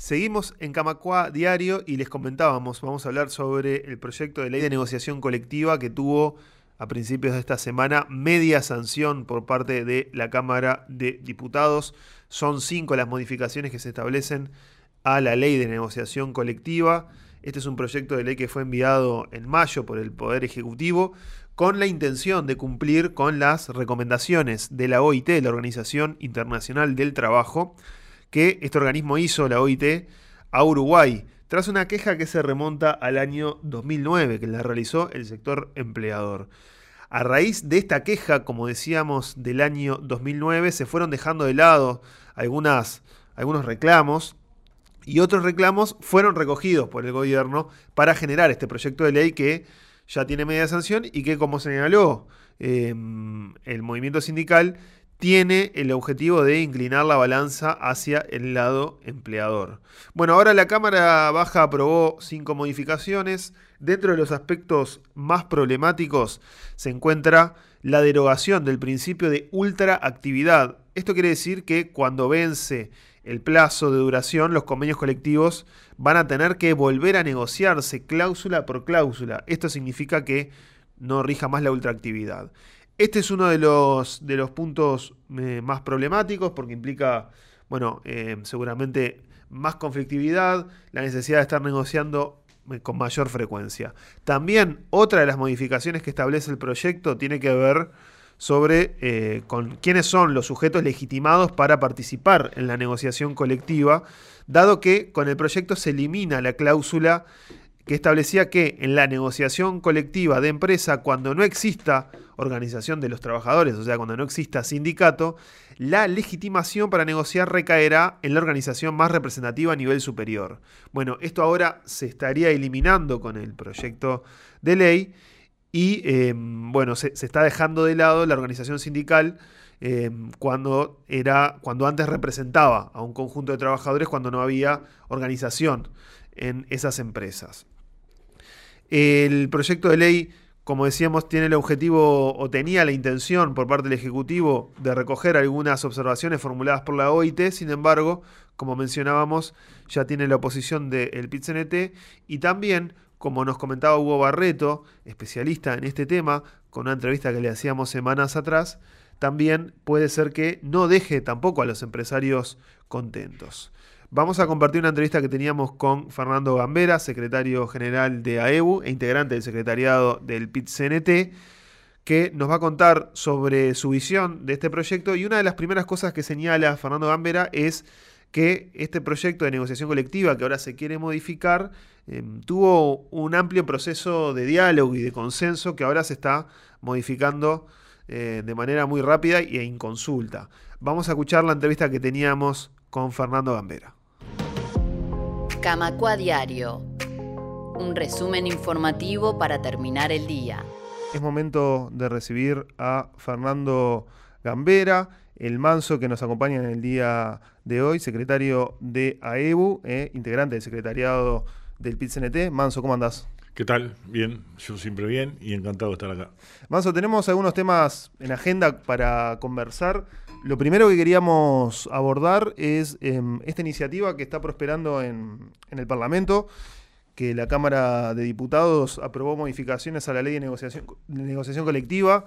Seguimos en Camacuá Diario y les comentábamos, vamos a hablar sobre el proyecto de ley de negociación colectiva que tuvo a principios de esta semana media sanción por parte de la Cámara de Diputados. Son 5 las modificaciones que se establecen a la ley de negociación colectiva. Este es un proyecto de ley que fue enviado en mayo por el Poder Ejecutivo con la intención de cumplir con las recomendaciones de la OIT, la Organización Internacional del Trabajo, que este organismo hizo, la OIT, a Uruguay, tras una queja que se remonta al año 2009, que la realizó el sector empleador. A raíz de esta queja, como decíamos, del año 2009, se fueron dejando de lado algunos reclamos, y otros reclamos fueron recogidos por el gobierno para generar este proyecto de ley que ya tiene media sanción y que, como señaló el movimiento sindical, tiene el objetivo de inclinar la balanza hacia el lado empleador. Bueno, ahora la Cámara Baja aprobó 5 modificaciones. Dentro de los aspectos más problemáticos se encuentra la derogación del principio de ultraactividad. Esto quiere decir que cuando vence el plazo de duración, los convenios colectivos van a tener que volver a negociarse cláusula por cláusula. Esto significa que no rija más la ultraactividad. Este es uno de los puntos más problemáticos porque implica, seguramente más conflictividad, la necesidad de estar negociando con mayor frecuencia. También otra de las modificaciones que establece el proyecto tiene que ver sobre con quiénes son los sujetos legitimados para participar en la negociación colectiva, dado que con el proyecto se elimina la cláusula que establecía que en la negociación colectiva de empresa, cuando no exista organización de los trabajadores, o sea, cuando no exista sindicato, la legitimación para negociar recaerá en la organización más representativa a nivel superior. Bueno, esto ahora se estaría eliminando con el proyecto de ley y se está dejando de lado la organización sindical cuando antes representaba a un conjunto de trabajadores cuando no había organización en esas empresas. El proyecto de ley, como decíamos, tiene el objetivo o tenía la intención por parte del Ejecutivo de recoger algunas observaciones formuladas por la OIT. Sin embargo, como mencionábamos, ya tiene la oposición del PIT-CNT y también, como nos comentaba Hugo Barreto, especialista en este tema, con una entrevista que le hacíamos semanas atrás, también puede ser que no deje tampoco a los empresarios contentos. Vamos a compartir una entrevista que teníamos con Fernando Gambera, secretario general de AEBU e integrante del secretariado del PIT-CNT, que nos va a contar sobre su visión de este proyecto. Y una de las primeras cosas que señala Fernando Gambera es que este proyecto de negociación colectiva que ahora se quiere modificar tuvo un amplio proceso de diálogo y de consenso que ahora se está modificando de manera muy rápida e inconsulta. Vamos a escuchar la entrevista que teníamos con Fernando Gambera. Camacuá Diario, un resumen informativo para terminar el día. Es momento de recibir a Fernando Gambera, el manso que nos acompaña en el día de hoy, secretario de AEBU, integrante del secretariado del PIT-CNT. Manso, ¿cómo andás? ¿Qué tal? Bien, yo siempre bien y encantado de estar acá. Manso, tenemos algunos temas en agenda para conversar. Lo primero que queríamos abordar es esta iniciativa que está prosperando en el Parlamento, que la Cámara de Diputados aprobó modificaciones a la ley de negociación colectiva,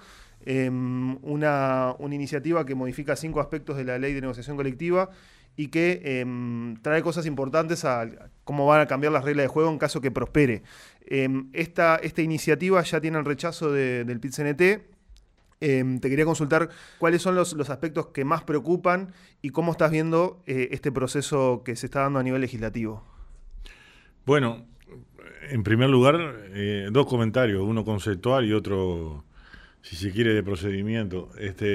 una iniciativa que modifica 5 aspectos de la ley de negociación colectiva y que trae cosas importantes a cómo van a cambiar las reglas de juego en caso que prospere. Esta iniciativa ya tiene el rechazo del PIT-CNT. Te quería consultar cuáles son los aspectos que más preocupan y cómo estás viendo este proceso que se está dando a nivel legislativo. Bueno, en primer lugar, 2 comentarios, uno conceptual y otro, si se quiere, de procedimiento.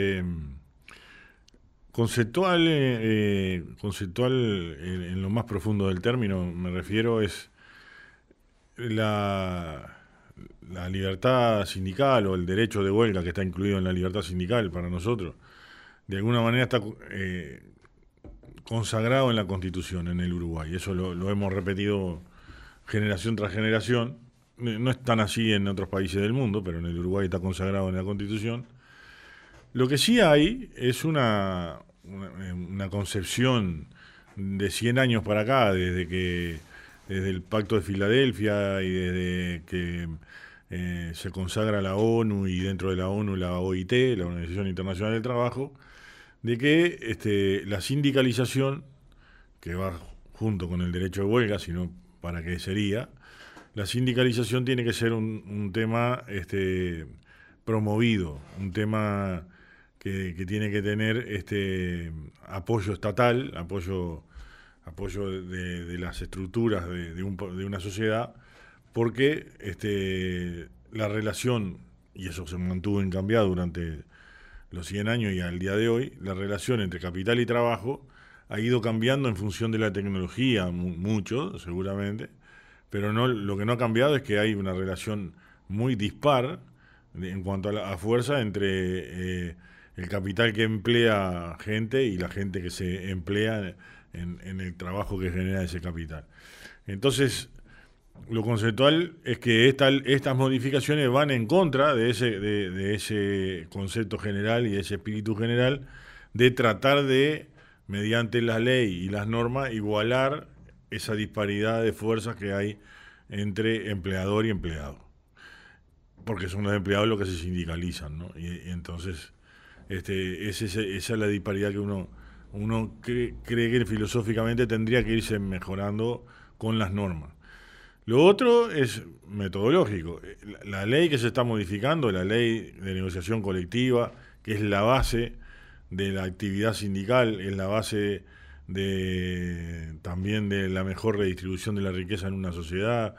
Conceptual en lo más profundo del término, me refiero, es la libertad sindical o el derecho de huelga que está incluido en la libertad sindical para nosotros. De alguna manera está consagrado en la Constitución en el Uruguay. Eso lo hemos repetido generación tras generación. No es tan así en otros países del mundo, pero en el Uruguay está consagrado en la Constitución. Lo que sí hay es una concepción de 100 años para acá, desde el Pacto de Filadelfia y desde que se consagra la ONU y dentro de la ONU la OIT, la Organización Internacional del Trabajo, de que la sindicalización, que va junto con el derecho de huelga, sino para qué sería, la sindicalización tiene que ser un tema promovido, un tema que tiene que tener apoyo estatal, apoyo de las estructuras de una sociedad, porque la relación, y eso se mantuvo incambiado durante los 100 años y al día de hoy, la relación entre capital y trabajo ha ido cambiando en función de la tecnología, mucho, seguramente, pero lo que no ha cambiado es que hay una relación muy dispar en cuanto a fuerza entre el capital que emplea gente y la gente que se emplea en el trabajo que genera ese capital. Entonces, lo conceptual es que estas modificaciones van en contra de ese concepto general y de ese espíritu general de tratar de, mediante la ley y las normas, igualar esa disparidad de fuerzas que hay entre empleador y empleado. Porque son los empleados los que se sindicalizan, ¿no? Y entonces, esa es la disparidad que uno cree que filosóficamente tendría que irse mejorando con las normas. Lo otro es metodológico. La ley que se está modificando, la ley de negociación colectiva, que es la base de la actividad sindical, es la base también de la mejor redistribución de la riqueza en una sociedad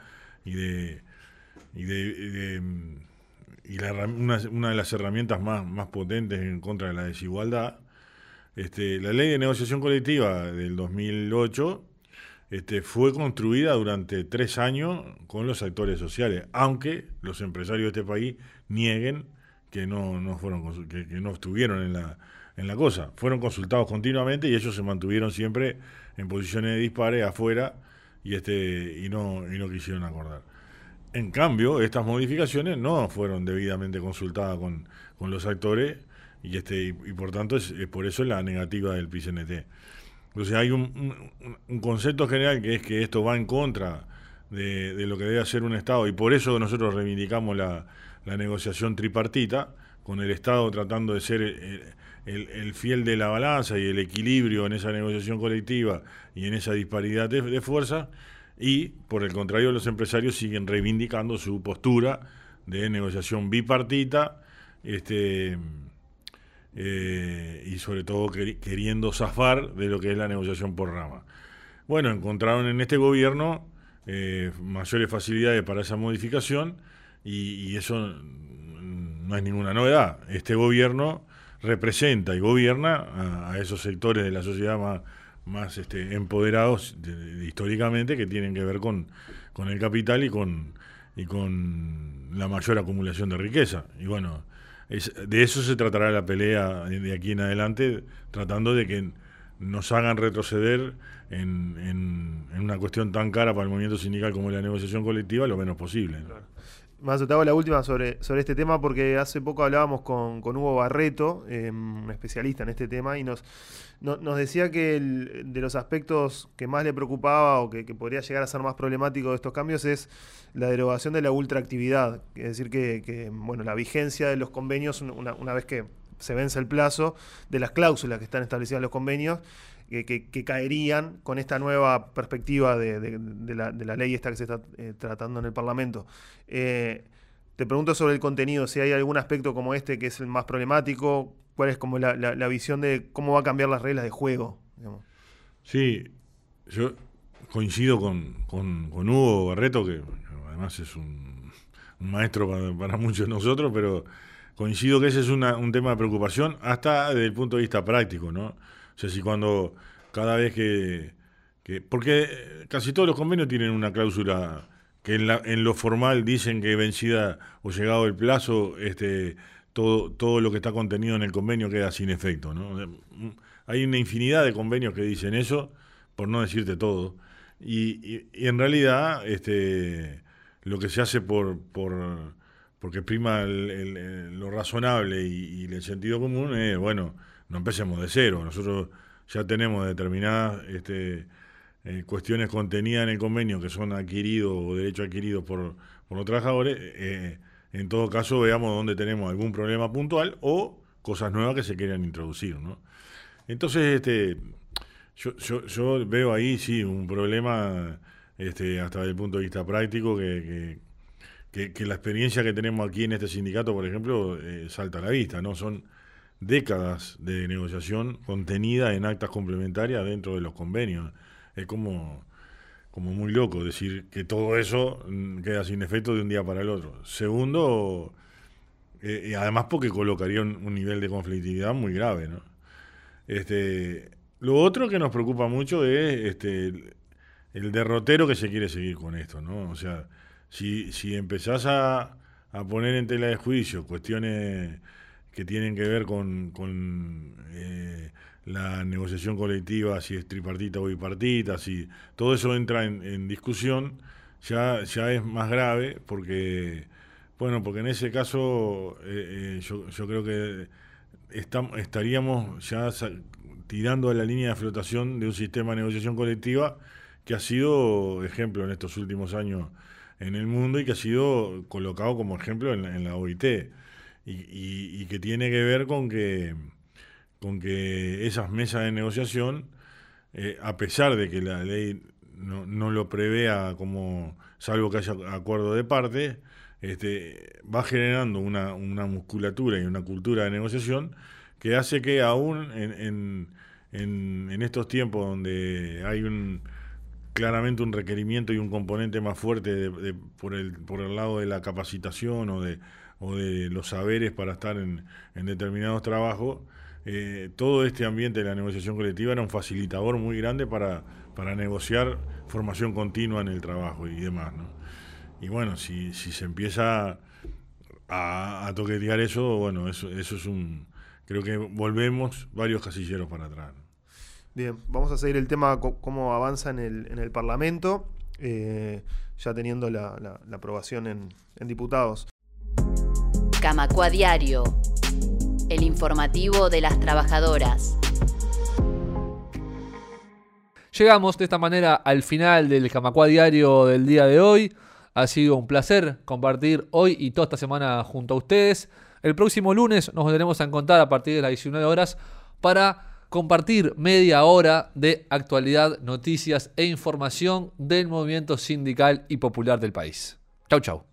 una de las herramientas más potentes en contra de la desigualdad. La ley de negociación colectiva del 2008 fue construida durante 3 años con los actores sociales, aunque los empresarios de este país nieguen que no estuvieron en la cosa. Fueron consultados continuamente y ellos se mantuvieron siempre en posiciones de dispares afuera y no quisieron acordar. En cambio, estas modificaciones no fueron debidamente consultadas con los actores y por tanto es por eso la negativa del PICNT. Entonces hay un concepto general que es que esto va en contra de lo que debe hacer un Estado y por eso nosotros reivindicamos la negociación tripartita, con el Estado tratando de ser el fiel de la balanza y el equilibrio en esa negociación colectiva y en esa disparidad de fuerza, y por el contrario los empresarios siguen reivindicando su postura de negociación bipartita, y sobre todo queriendo zafar de lo que es la negociación por rama. Bueno, encontraron en este gobierno mayores facilidades para esa modificación y eso no es ninguna novedad. Este gobierno representa y gobierna a esos sectores de la sociedad más empoderados históricamente, que tienen que ver con el capital y con la mayor acumulación de riqueza. Y bueno, de eso se tratará la pelea de aquí en adelante, tratando de que nos hagan retroceder en una cuestión tan cara para el movimiento sindical como la negociación colectiva lo menos posible, ¿no? Claro. Más te hago la última sobre este tema, porque hace poco hablábamos con Hugo Barreto, un especialista en este tema, y nos decía que de los aspectos que más le preocupaba o que podría llegar a ser más problemático de estos cambios es la derogación de la ultraactividad. Es decir, que bueno, la vigencia de los convenios, una vez que se vence el plazo, de las cláusulas que están establecidas en los convenios, que caerían con esta nueva perspectiva de la ley esta que se está tratando en el Parlamento. Te pregunto sobre el contenido, si hay algún aspecto como este que es el más problemático, cuál es como la visión de cómo va a cambiar las reglas de juego, digamos. Sí, yo coincido con Hugo Barreto, que además es un maestro para muchos de nosotros, pero coincido que ese es un tema de preocupación hasta desde el punto de vista práctico, ¿no? O sea, si cada vez porque casi todos los convenios tienen una cláusula que en lo formal dicen que vencida o llegado el plazo, todo lo que está contenido en el convenio queda sin efecto, ¿no? Hay una infinidad de convenios que dicen eso, por no decirte todo, y en realidad lo que se hace porque prima lo razonable y el sentido común es, bueno, no empecemos de cero. Nosotros ya tenemos determinadas cuestiones contenidas en el convenio que son adquiridos o derechos adquiridos por los trabajadores, en todo caso veamos dónde tenemos algún problema puntual o cosas nuevas que se quieran introducir, ¿no? Entonces, yo veo ahí sí un problema hasta desde el punto de vista práctico que la experiencia que tenemos aquí en este sindicato, por ejemplo, salta a la vista, ¿no? Son décadas de negociación contenida en actas complementarias dentro de los convenios. Es como muy loco decir que todo eso queda sin efecto de un día para el otro. Segundo, y además porque colocaría un nivel de conflictividad muy grave, ¿no? Lo otro que nos preocupa mucho es el derrotero que se quiere seguir con esto, ¿no? O sea, si empezás a poner en tela de juicio cuestiones que tienen que ver con la negociación colectiva, si es tripartita o bipartita, si todo eso entra en discusión, ya es más grave porque en ese caso yo creo que estaríamos ya tirando a la línea de flotación de un sistema de negociación colectiva que ha sido ejemplo en estos últimos años en el mundo y que ha sido colocado como ejemplo en la OIT y que tiene que ver con que esas mesas de negociación, a pesar de que la ley no lo prevea como salvo que haya acuerdo de parte, va generando una musculatura y una cultura de negociación que hace que aún en estos tiempos donde hay claramente un requerimiento y un componente más fuerte por el lado de la capacitación o de los saberes para estar en determinados trabajos, todo este ambiente de la negociación colectiva era un facilitador muy grande para negociar formación continua en el trabajo y demás, ¿no? Y bueno, si se empieza a toquetear eso, bueno, eso es creo que volvemos varios casilleros para atrás, ¿no? Bien, vamos a seguir el tema cómo avanza en el Parlamento, ya teniendo la aprobación en diputados. Camacua Diario, el informativo de las trabajadoras. Llegamos de esta manera al final del Camacua Diario del día de hoy. Ha sido un placer compartir hoy y toda esta semana junto a ustedes. El próximo lunes nos volveremos a encontrar a partir de las 19 horas para compartir media hora de actualidad, noticias e información del movimiento sindical y popular del país. Chau, chau.